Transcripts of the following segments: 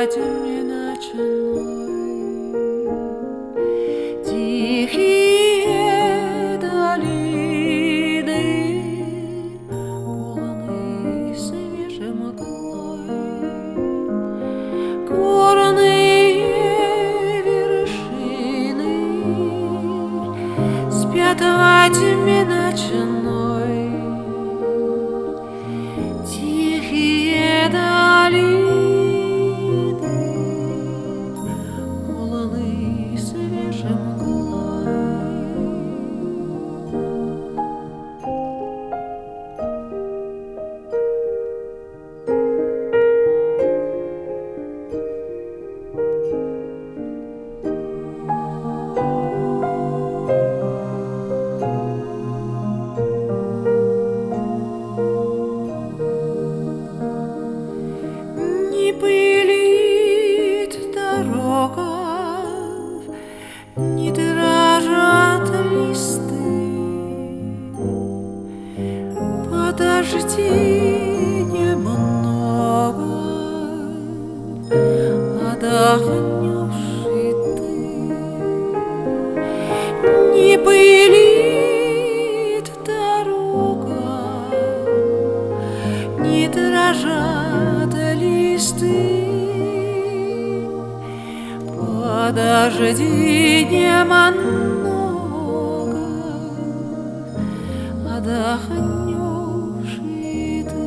тьме ночной. Тихие долины, полны свежей мглой, горные вершины спят во тьме ночной. Тихие долины, полны свежей мглой. Не пылит дорога, не дрожат листы. Подожди немного, отдохнешь и ты. Не пылит дорога, не дрожат листы. Подожди немного, отдохнешь и ты.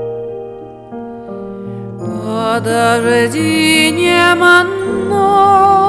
Подожди немного,